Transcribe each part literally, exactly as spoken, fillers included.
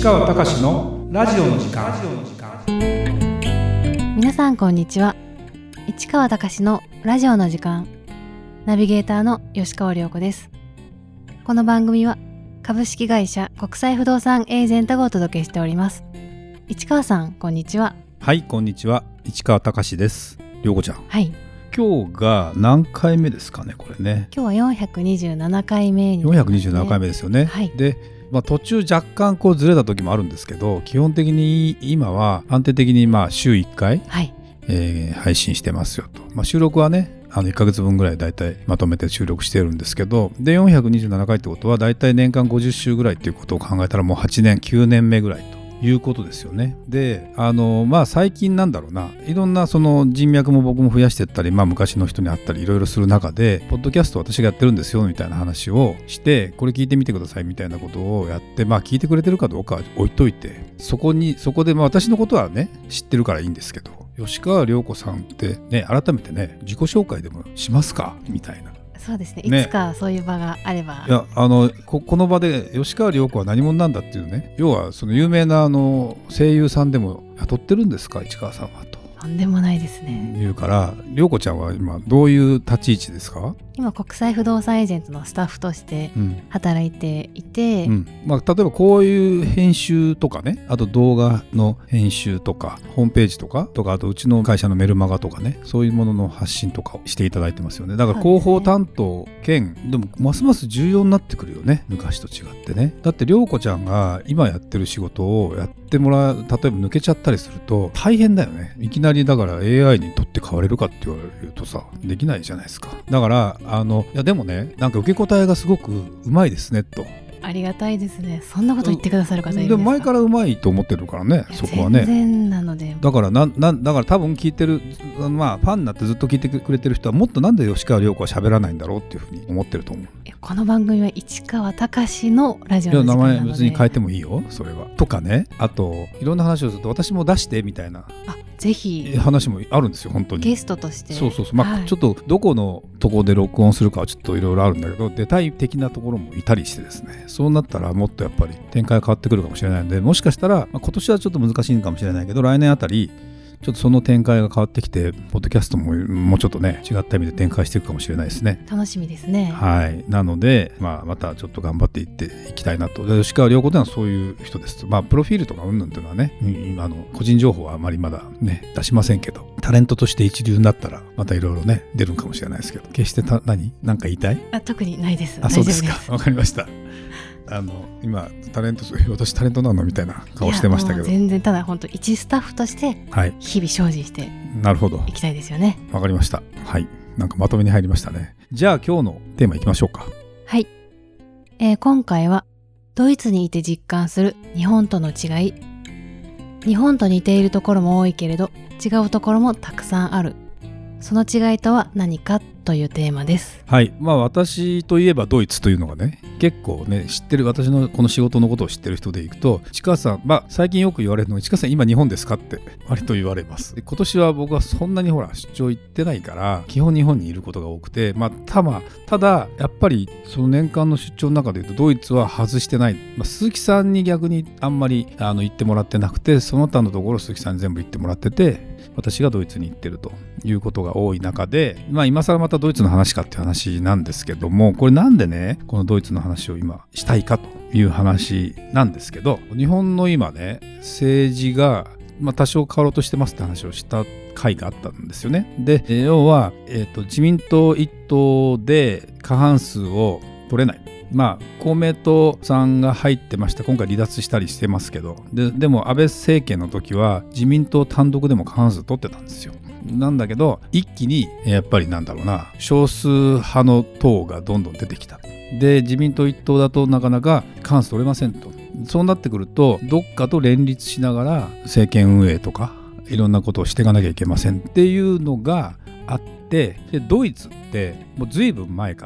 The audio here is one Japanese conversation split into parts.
川隆のラジオの時間。 皆さんこんにちは。市川隆のラジオの時間、ナビゲーターの吉川亮子です。この番組は株式会社国際不動産エージェントがお届けしております。市川さんこんにちは。 はい、こんにちは。市川隆です。亮子ちゃん、 はい、 今日が何回目ですかね、これね。 今日はよんひゃくにじゅうななかいめになりますね。 よんひゃくにじゅうななかいめですよね、 はい、 で、まあ、途中若干こうずれた時もあるんですけど、基本的に今は安定的にまあ週いっかい、 はいえー、配信してますよと、まあ、収録はねあのいっかげつぶんぐらいだいたいまとめて収録してるんですけど、でよんひゃくにじゅうななかいってことはだいたい年間ごじゅっしゅうぐらいっていうことを考えたらもうはちねんきゅうねんめぐらいということですよね。で、あのまあ最近なんだろうな、いろんなその人脈も僕も増やしていったり、まあ昔の人に会ったりいろいろする中で、ポッドキャスト私がやってるんですよみたいな話をして、これ聞いてみてくださいみたいなことをやって、まあ聞いてくれてるかどうかは置いといて、そこにそこでまあ私のことはね知ってるからいいんですけど、吉川亮子さんってね、改めてね自己紹介でもしますかみたいな。 そうですね、 ね、 いつかそういう場があれば。 いや、あの こ, この場で吉川亮子は何者なんだっていうね、要はその有名なあの声優さんでも雇ってるんですか市川さんはと。 とんでもないですね。 言うから、亮子ちゃんは今どういう立ち位置ですか？ 今国際不動産エージェントのスタッフとして働いていて、 うんうんまあ、例えばこういう編集とかね、あと動画の編集とかホームページとかとか、あとうちの会社のメルマガとかね、そういうものの発信とかをしていただいてますよね。だから広報担当兼、で, ね、でもますます重要になってくるよね、昔と違ってね。だって亮子ちゃんが今やってる仕事をやってもらう、例えば抜けちゃったりすると大変だよね。いきなりだから エーアイ にとって変われるかって言われるとさ、できないじゃないですか。だからあのいやでもね、なんか受け答えがすごくうまいですねと。 ありがたいですね。そんなこと言ってくださる方いるんですか？ でも前からうまいと思ってるからね、そこはね。 全然なので、 だからななだから多分聞いてる、まあファンになってずっと聞いてくれてる人は、もっとなんで吉川亮子は喋らないんだろうっていうふうに思ってると思う。 この番組は市川隆のラジオの時間なので。いや、 名前別に変えてもいいよそれは。とかね、あといろんな話をすると私も出してみたいな、 あ、ぜひ話もあるんですよ本当に。 ゲストとして。 そうそうそう、まあ、 はい、 ちょっとどこのところで録音するかはちょっといろいろあるんだけど、出たい的なところもいたりしてですね、そうなったらもっとやっぱり展開が変わってくるかもしれないので、もしかしたら、まあ、今年はちょっと難しいかもしれないけど、来年あたりちょっとその展開が変わってきて、ポッドキャストももうちょっとね違った意味で展開していくかもしれないですね。 楽しみですね。 はい、なので、まあ、またちょっと頑張っていっていきたいなと。吉川亮子というのはそういう人ですと、まあ、プロフィールとかうんぬんというのはね、今の個人情報はあまりまだね出しませんけど、タレントとして一流になったらまたいろいろね出るかもしれないですけど、決してた何何か言いたい？ あ、特にないです。 あ、そうですか、わかりました。あの今タレント、私タレントなのみたいな顔してましたけど、 全然、ただ本当一スタッフとして日々精進していきたいですよね。 わかりました。はい、なんかまとめに入りましたね。じゃあ今日のテーマいきましょうか。 はい、えー、今回はドイツにいて実感する日本との違い。日本と似ているところも多いけれど違うところもたくさんある。その違いとは何かというテーマです。 はい、まあ私といえばドイツというのがね、結構ね知ってる、私のこの仕事のことを知ってる人でいくと、市川さん、まあ最近よく言われるのが、市川さん今日本ですかって割と言われます。で、今年は僕はそんなにほら出張行ってないから基本日本にいることが多くて、まあたまただやっぱりその年間の出張の中で言うとドイツは外してない、まあ、鈴木さんに逆にあんまりあの行ってもらってなくて、その他のところ鈴木さんに全部行ってもらってて、私がドイツに行ってるということが多い中で、まあ今更またドイツの話かっていう話なんですけども、これなんでねこのドイツの話を今したいかという話なんですけど、日本の今ね政治がまあ多少変わろうとしてますって話をした回があったんですよね。で、要は、えーと、自民党一党で過半数を取れない、まあ公明党さんが入ってました。今回離脱したりしてますけど、 で, でも安倍政権の時は自民党単独でも過半数取ってたんですよ。なんだけど一気にやっぱりなんだろうな、少数派の党がどんどん出てきた。で、自民党一党だとなかなか過半数取れませんと。そうなってくるとどっかと連立しながら政権運営とかいろんなことをしていかなきゃいけませんっていうのがあって、でドイツってもうずいぶん前から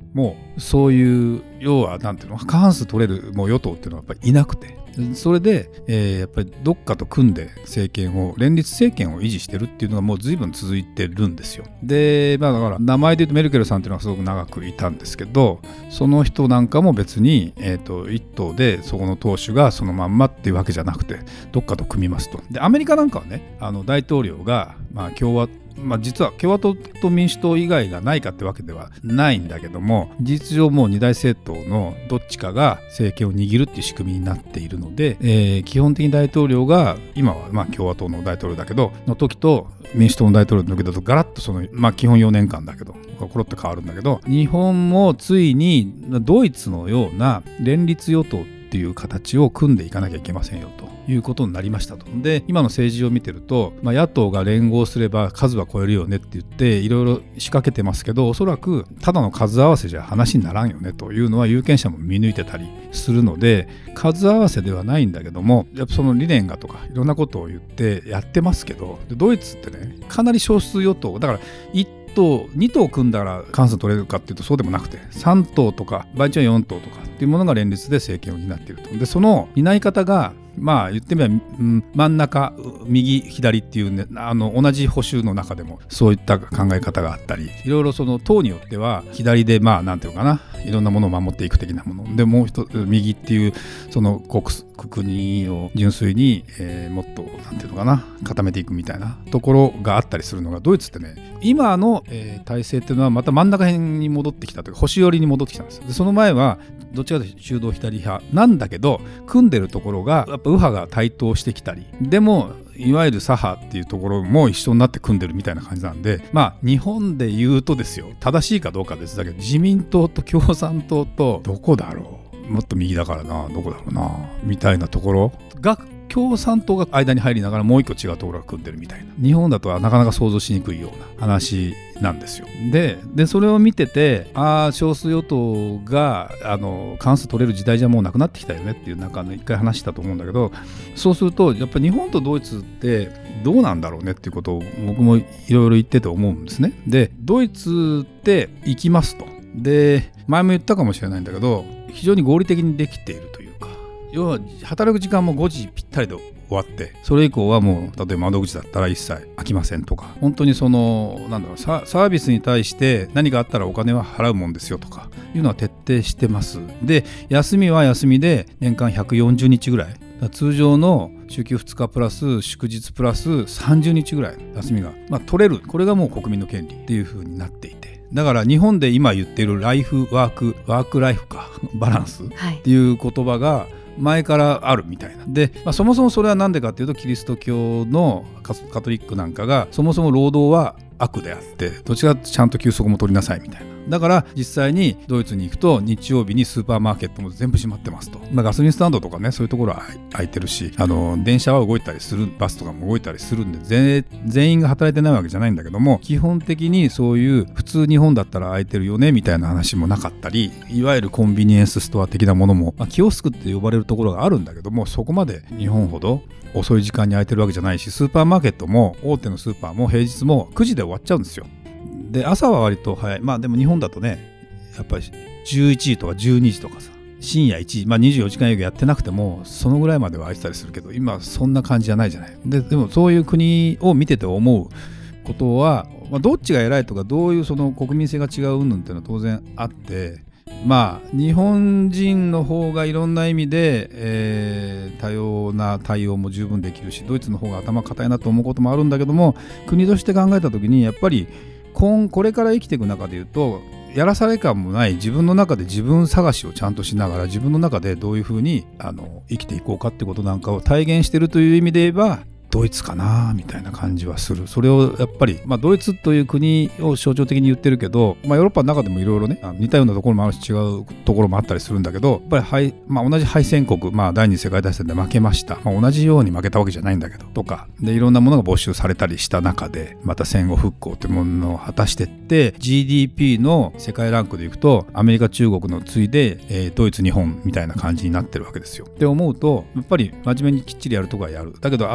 もうそういう要はなんていうの過半数取れるもう与党っていうのはやっぱりいなくて、それで、えー、やっぱりどっかと組んで政権を連立政権を維持してるっていうのがもう随分続いてるんですよ。で、まあ、だから名前で言うとメルケルさんっていうのはすごく長くいたんですけど、その人なんかも別に、えー、と一党でそこの党首がそのまんまっていうわけじゃなくてどっかと組みますと。でアメリカなんかはね、あの大統領が、まあ、共和まあ、実は共和党と民主党以外がないかってわけではないんだけども、事実上もう二大政党のどっちかが政権を握るっていう仕組みになっているので、えー、基本的に大統領が今はまあ共和党の大統領だけどの時と民主党の大統領の時だとガラッとその、まあ、基本よねんかんだけどコロッと変わるんだけど、日本もついにドイツのような連立与党っていう形を組んでいかなきゃいけませんよということになりましたと。で今の政治を見てると、まあ、野党が連合すれば数は超えるよねって言っていろいろ仕掛けてますけど、おそらくただの数合わせじゃ話にならんよねというのは有権者も見抜いてたりするので、数合わせではないんだけども、やっぱその理念がとかいろんなことを言ってやってますけど、ドイツってねかなり少数与党だからいち党に党組んだら過半数取れるかっていうとそうでもなくて、さん党とか場合によん党とかっていうものが連立で政権を担っていると。でその担い方がまあ言ってみれば、うん、真ん中右左っていう、ね、あの同じ保守の中でもそういった考え方があったり、いろいろその党によっては左でまあなんていうのかないろんなものを守っていく的なもので、もう一つ右っていうその国国を純粋に、えー、もっとなんていうのかな固めていくみたいなところがあったりするのがドイツってね、今の、えー、体制っていうのはまた真ん中辺に戻ってきたというか保守寄りに戻ってきたんです。でその前はどっちかというと中道左派なんだけど、組んでるところがやっぱ右派が台頭してきたり、でもいわゆる左派っていうところも一緒になって組んでるみたいな感じなんで、まあ日本で言うとですよ、正しいかどうか別だけど自民党と共産党とどこだろう、もっと右だからな、どこだろうなみたいなところが共産党が間に入りながらもう一個違うところが組んでるみたいな、日本だとはなかなか想像しにくいような話なんですよ。で、でそれを見てて、ああ少数与党があの過半数取れる時代じゃもうなくなってきたよねっていう中の一回話したと思うんだけど、そうするとやっぱり日本とドイツってどうなんだろうねっていうことを僕もいろいろ言ってて思うんですね。でドイツって行きますと。で前も言ったかもしれないんだけど、非常に合理的にできているというか、要は働く時間もごじぴったりで終わって、それ以降はもう例えば窓口だったら一切空きませんとか、本当にそのなんだろう サ, サービスに対して何かあったらお金は払うもんですよとかいうのは徹底してます。で休みは休みで年間ひゃくよんじゅうにちぐらい、通常の週休ふつかプラス祝日プラスさんじゅうにちぐらい休みが、まあ、取れる、これがもう国民の権利っていう風になっていて、だから日本で今言っているライフワークワークライフかバランスっていう言葉が前からあるみたいな。で、まあ、そもそもそれは何でかっていうと、キリスト教のカトリックなんかがそもそも労働は悪であって、どちらかちゃんと休息も取りなさいみたいな。だから実際にドイツに行くと日曜日にスーパーマーケットも全部閉まってますと、まあ、ガソリンスタンドとかね、そういうところは空いてるし、あの電車は動いたりする、バスとかも動いたりするんで、全員が働いてないわけじゃないんだけども、基本的にそういう普通日本だったら空いてるよねみたいな話もなかったり、いわゆるコンビニエンスストア的なものも、まあ、キオスクって呼ばれるところがあるんだけども、そこまで日本ほど遅い時間に空いてるわけじゃないし、スーパーマーケットも大手のスーパーも平日もくじで終わっちゃうんですよ。で朝は割と早い。まあでも日本だとね、やっぱりじゅういちじとかじゅうにじとかさ、深夜いちじ、まあにじゅうよじかん営業やってなくてもそのぐらいまでは空いてたりするけど、今そんな感じじゃないじゃない。で、でもそういう国を見てて思うことは、まあ、どっちが偉いとかどういうその国民性が違う云々っていうのは当然あって、まあ日本人の方がいろんな意味で、えー、多様な対応も十分できるし、ドイツの方が頭固いなと思うこともあるんだけども、国として考えた時にやっぱり今これから生きていく中でいうと、やらされ感もない自分の中で自分探しをちゃんとしながら、自分の中でどういうふうにあの生きていこうかってことなんかを体現しているという意味で言えばドイツかなみたいな感じはする。それをやっぱり、まあ、ドイツという国を象徴的に言ってるけど、まあ、ヨーロッパの中でもいろいろね、似たようなところもあるし違うところもあったりするんだけど、やっぱり、はい、まあ、同じ敗戦国、まあ、第二次世界大戦で負けました、まあ、同じように負けたわけじゃないんだけどとかで、いろんなものが没収されたりした中でまた戦後復興というものを果たしていって、 ジーディーピー の世界ランクでいくとアメリカ中国の次いで、えー、ドイツ日本みたいな感じになってるわけですよ。って思うと、やっぱり真面目にきっちりやるとこはやる。だけど圧倒的に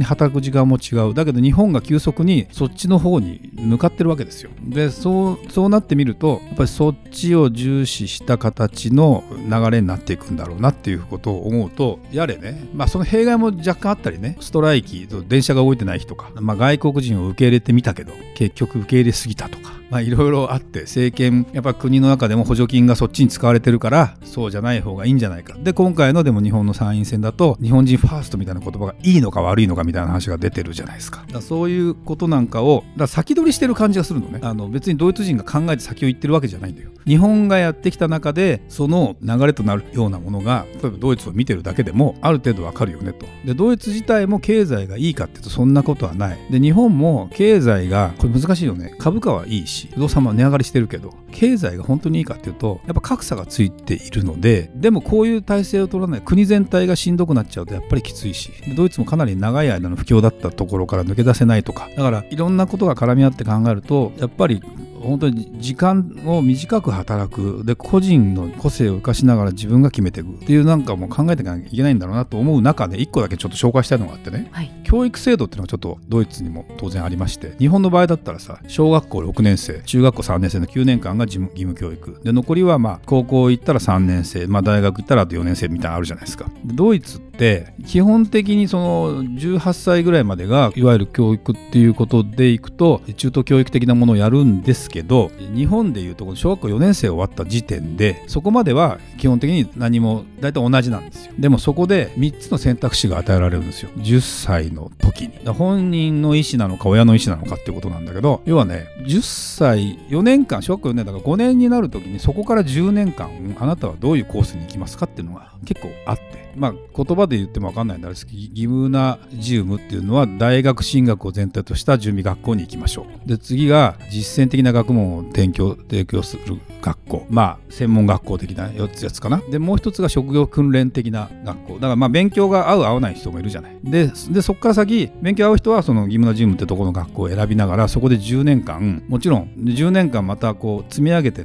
働く時間も違う。だけど日本が急速にそっちの方に向かってるわけですよ。でそうそうなってみるとやっぱりそっちを重視した形の流れになっていくんだろうなっていうことを思うと、やれね、まあその弊害も若干あったりね、ストライキ、電車が動いてない日とか、まあ、外国人を受け入れてみたけど結局受け入れすぎたとか、まあいろいろあって、政権やっぱ国の中でも補助金がそっちに使われてるからそうじゃない方がいいんじゃないか。で今回のでも日本の参院選だと日本人ファーストみたいな言葉がいいのか悪いのかみたいな話が出てるじゃないですか。だからそういうことなんかをだから先取りしてる感じがするのね。あの別にドイツ人が考えて先を言ってるわけじゃないんだよ。日本がやってきた中でその流れとなるようなものが例えばドイツを見てるだけでもある程度わかるよねと。でドイツ自体も経済がいいかっていうとそんなことはない。で日本も経済がこれ難しいよね。株価はいいし不動産も値上がりしてるけど経済が本当にいいかっていうとやっぱ格差がついているので、でもこういう体制を取らない国全体がしんどくなっちゃうとやっぱりきついし、でドイツもかなり長い間の不況だったところから抜け出せないとか、だからいろんなことが絡み合って考えるとやっぱり本当に時間を短く働くで個人の個性を生かしながら自分が決めていくっていうなんかも考えていかなきゃいけないんだろうなと思う中でいっこだけちょっと紹介したいのがあってね、はい、教育制度っていうのがちょっとドイツにも当然ありまして、日本の場合だったらさ小学校ろくねん生中学校さんねん生のきゅうねんかんが義務、義務教育で残りはまあ高校行ったらさんねん生、まあ、大学行ったらあとよねん生みたいなのあるじゃないですか。でドイツって基本的にそのじゅうはっさいぐらいまでがいわゆる教育っていうことでいくと中等教育的なものをやるんですけど、日本でいうと小学校よねん生終わった時点でそこまでは基本的に何も大体同じなんですよ。でもそこでみっつの選択肢が与えられるんですよ、じゅっさいの時に。だ本人の意思なのか親の意思なのかっていうことなんだけど、要はねじゅっさいよねんかん小学校よねんだからごねんになる時にそこからじゅうねんかんあなたはどういうコースに行きますかっていうのが結構あって、まあ言葉で言っても分かんないんですけど義務な事務っていうのは大学進学を前提とした準備学校に行きましょう。で次が実践的な学問を提供提供する学校、まあ専門学校的なよっつやつかな。でもう一つが職業訓練的な学校だから、まあ勉強が合う合わない人もいるじゃない。ででそこから先勉強合う人はその義務な事務ってところの学校を選びながらそこでじゅうねんかんもちろんじゅうねんかんまたこう積み上げてって、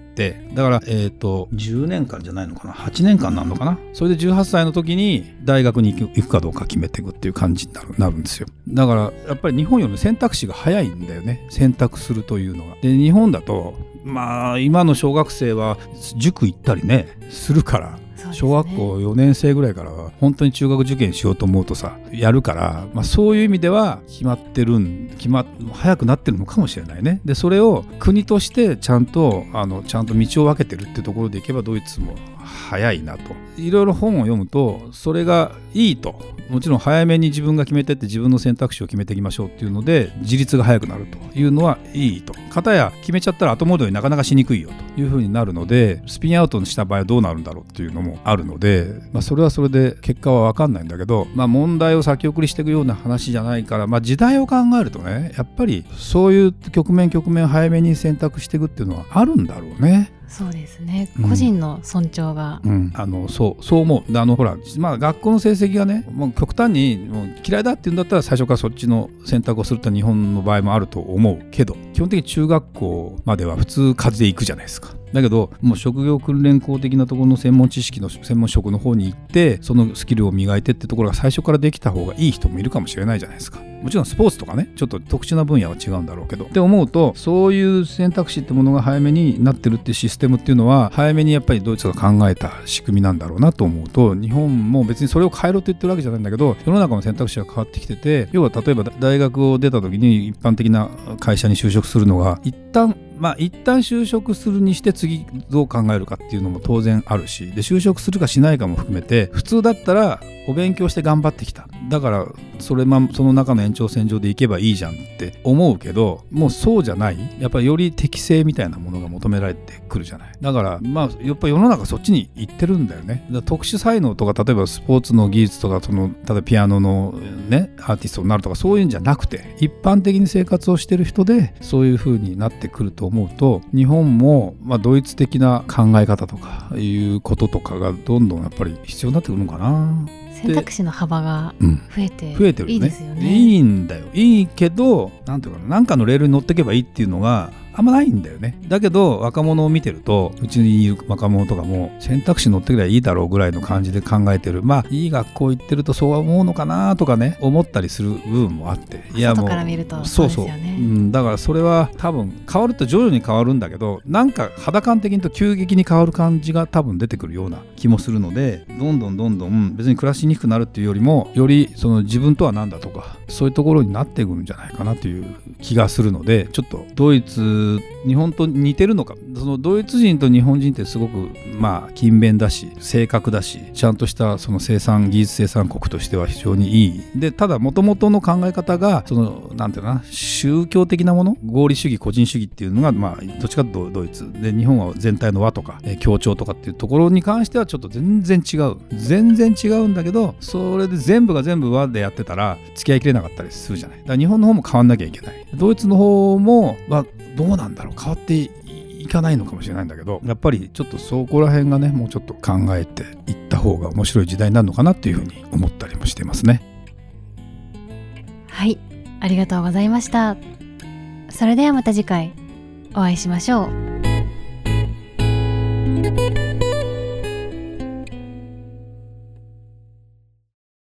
だからえっとじゅうねんかんじゃないのかなはちねんかんなのかな。それでじゅうはっさいの時に大学に行く、行くかどうか決めていくっていう感じになる、なるんですよ。だからやっぱり日本より選択肢が早いんだよね、選択するというのが。で日本だとまあ今の小学生は塾行ったりねするから、小学校よねん生ぐらいからは本当に中学受験しようと思うとさやるから、まあ、そういう意味では決まってるん決ま早くなってるのかもしれないね。でそれを国としてちゃんとあのちゃんと道を分けてるってところでいけばドイツも早いなと。いろいろ本を読むとそれがいいと、もちろん早めに自分が決めてって自分の選択肢を決めていきましょうっていうので自立が早くなるというのはいいと。片や決めちゃったら後戻りなかなかしにくいよというふうになるので、スピンアウトにした場合はどうなるんだろうっていうのもあるので、まあ、それはそれで結果は分かんないんだけど、まあ、問題を先送りしていくような話じゃないから、まあ、時代を考えるとねやっぱりそういう局面局面を早めに選択していくっていうのはあるんだろうね。 そうですね、うん、個人の尊重が、 うん、あのそうそう思う。あのほら、まあ、学校の成績がねもう極端にもう嫌いだっていうんだったら最初からそっちの選択をすると日本の場合もあると思うけど、基本的に中学校までは普通風で行くじゃないですか。だけどもう職業訓練校的なところの専門知識の専門職の方に行ってそのスキルを磨いてってところが最初からできた方がいい人もいるかもしれないじゃないですか。もちろんスポーツとかねちょっと特殊な分野は違うんだろうけどって思うと、そういう選択肢ってものが早めになってるっていうシステムっていうのは早めにやっぱりドイツが考えた仕組みなんだろうなと思うと、日本も別にそれを変えろと言ってるわけじゃないんだけど世の中の選択肢が変わってきてて、要は例えば大学を出た時に一般的な会社に就職するのが一旦まあ一旦就職するにして次どう考えるかっていうのも当然あるし、で就職するかしないかも含めて普通だったらお勉強して頑張ってきただからそれ、ま、その中の延長線上でいけばいいじゃんって思うけど、もうそうじゃない、やっぱりより適性みたいなものが求められてくるじゃない。だからまあやっぱり世の中そっちに行ってるんだよね。だから特殊才能とか例えばスポーツの技術とかその例えばピアノのねアーティストになるとかそういうんじゃなくて一般的に生活をしてる人でそういう風になってくると思うと、日本もまあドイツ的な考え方とかいうこととかがどんどんやっぱり必要になってくるのかな。 選択肢の幅が増えて、うん、 増えてるね、 いいですよね。 いいんだよ、いいけどなんていうかな、なんかのレールに乗っていけばいいっていうのがあんまないんだよね。だけど若者を見てると、うちにいる若者とかも選択肢乗ってくればいいだろうぐらいの感じで考えてる。まあいい学校行ってるとそう思うのかなとかね、思ったりする部分もあって、いやもう外から見るとそうですよね。 そうそう、うん、だからそれは多分変わると徐々に変わるんだけど、なんか肌感的にと急激に変わる感じが多分出てくるような気もするので、どんどんどんどん別に暮らしにくくなるっていうよりも、よりその自分とは何だとか、そういうところになっていくんじゃないかなという気がするので、ちょっとドイツ日本と似てるのか、そのドイツ人と日本人ってすごくまあ勤勉だし正確だし、ちゃんとしたその生産技術生産国としては非常にいいで、ただ元々の考え方がそのなんていうのかな、宗教的なもの、合理主義個人主義っていうのがまあどっちかというとドイツで、日本は全体の和とか協調とかっていうところに関してはちょっと全然違う全然違うんだけど、それで全部が全部和でやってたら付き合いきれなかったりするじゃない。だから日本の方も変わんなきゃいけない、ドイツの方もはどうなんだろう、変わっていかないのかもしれないんだけど、やっぱりちょっとそこら辺がね、もうちょっと考えていった方が面白い時代になるのかなっていうふうに思ったりもしてますね。 はい、ありがとうございました。それではまた次回お会いしましょう。